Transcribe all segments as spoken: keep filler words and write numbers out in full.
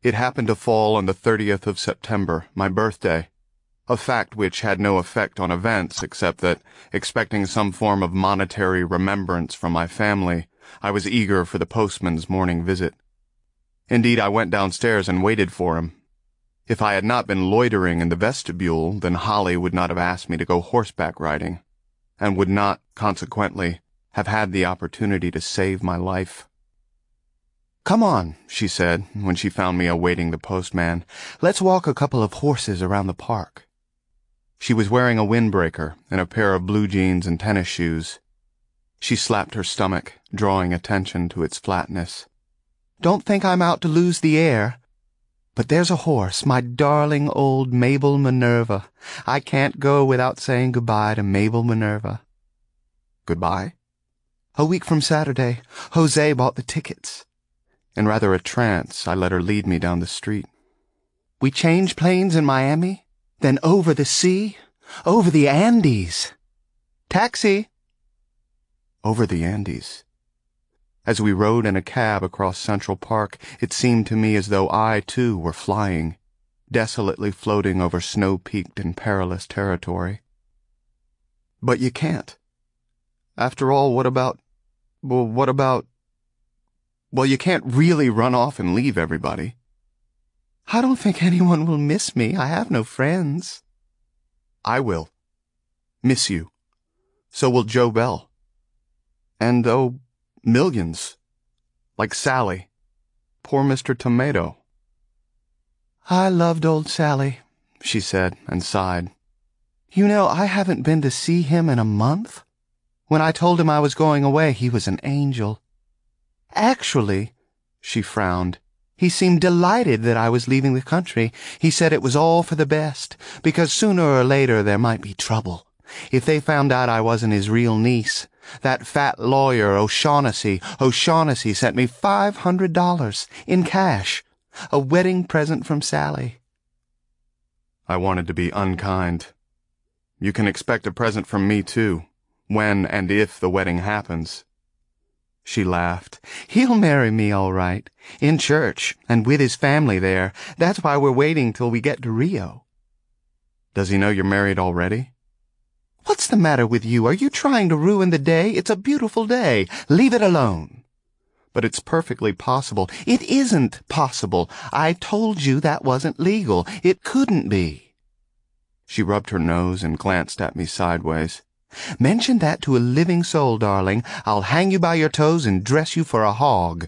It happened to fall on the thirtieth of September, my birthday, a fact which had no effect on events except that, expecting some form of monetary remembrance from my family, I was eager for the postman's morning visit. Indeed, I went downstairs and waited for him. If I had not been loitering in the vestibule, then Holly would not have asked me to go horseback riding, and would not, consequently, have had the opportunity to save my life. "Come on," she said, when she found me awaiting the postman. "Let's walk a couple of horses around the park." She was wearing a windbreaker and a pair of blue jeans and tennis shoes. She slapped her stomach, drawing attention to its flatness. "Don't think I'm out to lose the air. But there's a horse, my darling old Mabel Minerva. I can't go without saying goodbye to Mabel Minerva." "Goodbye?" "A week from Saturday. Jose bought the tickets." In rather a trance, I let her lead me down the street. "We change planes in Miami, then over the sea, over the Andes. Taxi!" Over the Andes. As we rode in a cab across Central Park, it seemed to me as though I, too, were flying, desolately floating over snow-peaked and perilous territory. But you can't. After all, what about... well, what about... Well, you can't really run off and leave everybody. "I don't think anyone will miss me. I have no friends." "I will. Miss you. So will Joe Bell. And, oh, millions. Like Sally. Poor Mister Tomato." "I loved old Sally," she said, and sighed. "You know, I haven't been to see him in a month. When I told him I was going away, he was an angel. Actually," she frowned, "he seemed delighted that I was leaving the country. He said it was all for the best, because sooner or later there might be trouble. If they found out I wasn't his real niece. That fat lawyer, O'Shaughnessy, O'Shaughnessy sent me five hundred dollars in cash, a wedding present from Sally." I wanted to be unkind. "You can expect a present from me, too, when and if the wedding happens." She laughed. "He'll marry me all right, in church, and with his family there. That's why we're waiting till we get to Rio." "Does he know you're married already?" "What's the matter with you? Are you trying to ruin the day? It's a beautiful day. Leave it alone." "But it's perfectly possible." "It isn't possible. I told you that wasn't legal. It couldn't be." She rubbed her nose and glanced at me sideways. "Mention that to a living soul, darling. I'll hang you by your toes and dress you for a hog."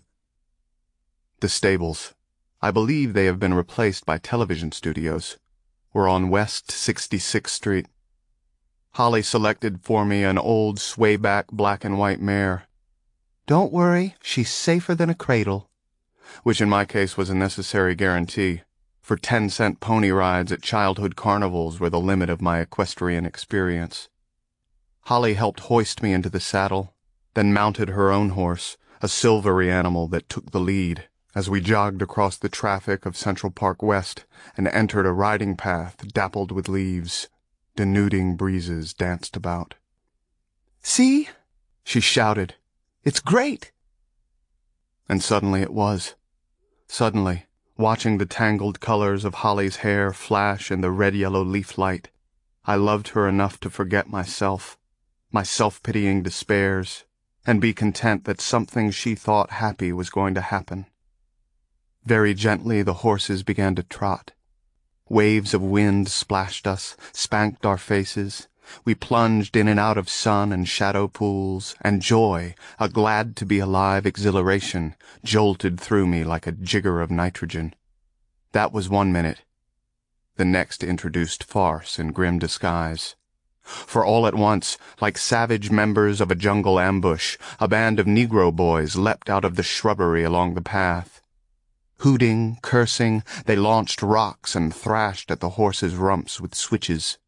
The stables, I believe they have been replaced by television studios, were on West sixty-sixth Street. Holly selected for me an old swayback black and white mare. "Don't worry, she's safer than a cradle," which in my case was a necessary guarantee, for ten-cent pony rides at childhood carnivals were the limit of my equestrian experience. Holly helped hoist me into the saddle, then mounted her own horse, a silvery animal that took the lead, as we jogged across the traffic of Central Park West and entered a riding path dappled with leaves. Denuding breezes danced about. "See?" she shouted. "It's great!" And suddenly it was. Suddenly, watching the tangled colors of Holly's hair flash in the red-yellow leaf light, I loved her enough to forget myself, my self-pitying despairs, and be content that something she thought happy was going to happen. Very gently the horses began to trot. Waves of wind splashed us, spanked our faces. We plunged in and out of sun and shadow pools, and joy, a glad-to-be-alive exhilaration, jolted through me like a jigger of nitrogen. That was one minute. The next introduced farce in grim disguise. For all at once, like savage members of a jungle ambush, a band of Negro boys leapt out of the shrubbery along the path. Hooting, cursing, they launched rocks and thrashed at the horses' rumps with switches.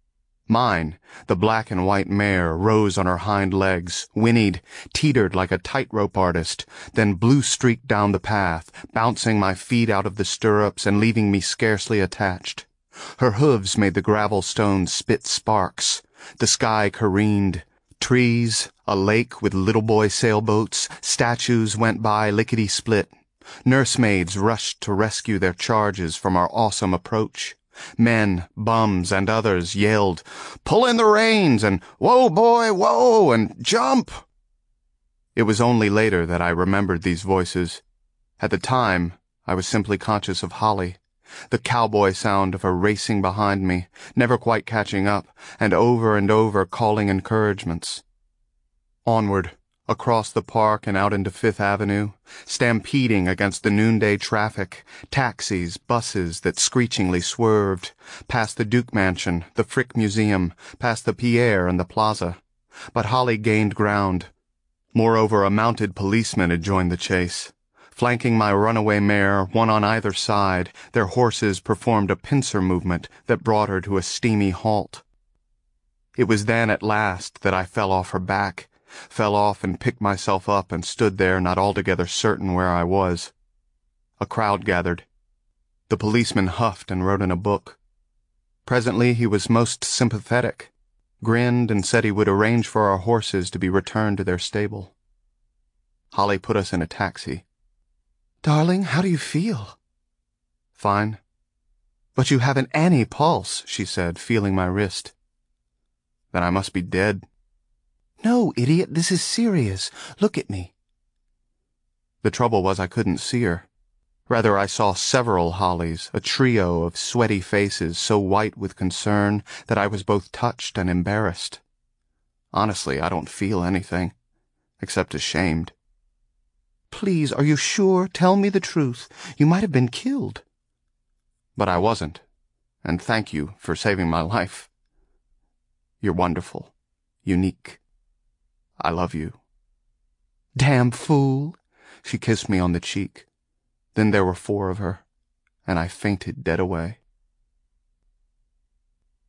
Mine, the black and white mare, rose on her hind legs, whinnied, teetered like a tightrope artist, then blue-streaked down the path, bouncing my feet out of the stirrups and leaving me scarcely attached. Her hooves made the gravel stones spit sparks. The sky careened. Trees, a lake with little boy sailboats, statues went by lickety-split, Nursemaids rushed to rescue their charges from our awesome approach. Men, bums, and others yelled, "Pull in the reins," and "Whoa, boy, whoa," and "Jump!" It was only later that I remembered these voices. At the time, I was simply conscious of Holly, the cowboy sound of her racing behind me, never quite catching up, and over and over calling encouragements. Onward, across the park and out into Fifth Avenue, stampeding against the noonday traffic, taxis, buses that screechingly swerved, past the Duke Mansion, the Frick Museum, past the Pierre and the Plaza. But Holly gained ground. Moreover, a mounted policeman had joined the chase. Flanking my runaway mare, one on either side, their horses performed a pincer movement that brought her to a steamy halt. It was then at last that I fell off her back, fell off and picked myself up and stood there not altogether certain where I was. A crowd gathered. The policeman huffed and wrote in a book. Presently he was most sympathetic, grinned and said he would arrange for our horses to be returned to their stable. Holly put us in a taxi. "Darling, how do you feel?" "Fine." "But you haven't any pulse," she said, feeling my wrist. "Then I must be dead." "No, idiot, this is serious. Look at me." The trouble was I couldn't see her. Rather, I saw several Hollys, a trio of sweaty faces so white with concern that I was both touched and embarrassed. Honestly, I don't feel anything, except ashamed. "Please, are you sure? Tell me the truth. You might have been killed." But I wasn't, and thank you for saving my life. You're wonderful, unique. I love you. "Damn fool." She kissed me on the cheek. Then there were four of her, and I fainted dead away.